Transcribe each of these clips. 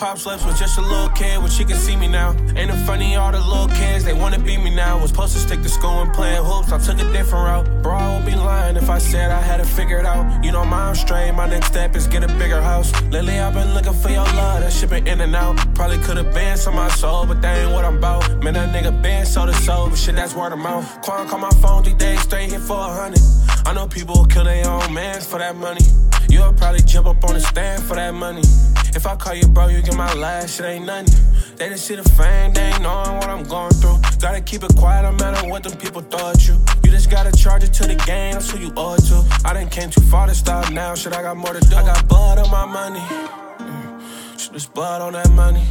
pop's lips was just a little kid, but she can see me now. Ain't it funny, all the little kids, they wanna beat me now. Was supposed to stick to school and playing hoops, I took a different route. Bro, I would be lying if I said I had it figured out. You know I'm straight, my next step is get a bigger house. Lately I've been looking for your love, that shit been in and out. Probably could've been some my soul, but that ain't what I'm about. Man, that nigga been sold his soul, but shit, that's word of mouth. Quan call my phone 3 days straight, hit for 100. I know people who kill their own mans for that money. You'll probably jump up on the stand for that money. If I call you bro, you get my last, shit ain't nothing. They just see the fame, they ain't knowing what I'm going through. Gotta keep it quiet, no matter what them people throw at you. You just gotta charge it to the game, that's who you owe it to. I done came too far to stop now, shit, I got more to do. I got blood on my money, shit, there's blood on that money.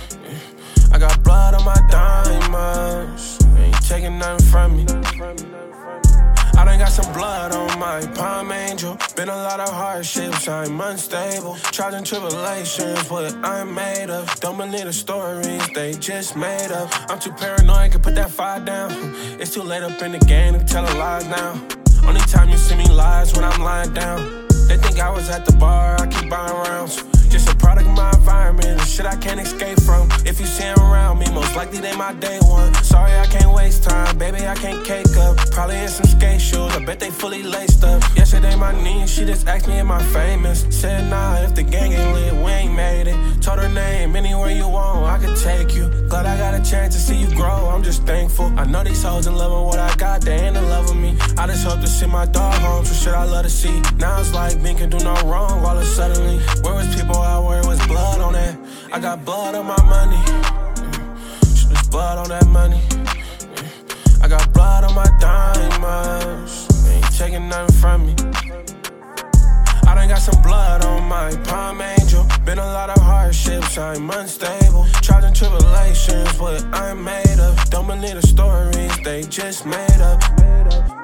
I got blood on my diamonds, ain't taking nothing from me. I done got some blood on my palm angel. Been a lot of hardships, I'm unstable. Trials and tribulations, what I'm made of. Don't believe the stories, they just made up. I'm too paranoid, can put that fire down. It's too late up in the game to tell lies now. Only time you see me lies when I'm lying down. They think I was at the bar, I keep buying rounds. Just a product of my environment, shit I can't escape from. If you see them around me, most likely they my day one. Sorry I can't waste time, baby I can't cake up. Probably in some skate shoes, I bet they fully laced up. Yesterday my niece, she just asked me am I famous. Said nah, if the gang ain't lit, we ain't made it. Told her name, anywhere you want, I could take you. Glad I got a chance to see you grow, I'm just thankful. I know these hoes in love with what I got, they ain't in love with me. I just hope to see my dog home, so shit I love to see. Now it's like me can do no wrong, all of a suddenly. Where was people out where it was blood on that? I got blood on my money, shit, there's blood on that money. I got blood on my diamonds, ain't taking nothing from me. I done got some blood on my palm angel. Been a lot of hardships, I'm unstable. Trials and tribulations, what I'm made of. Don't believe the stories, they just made up.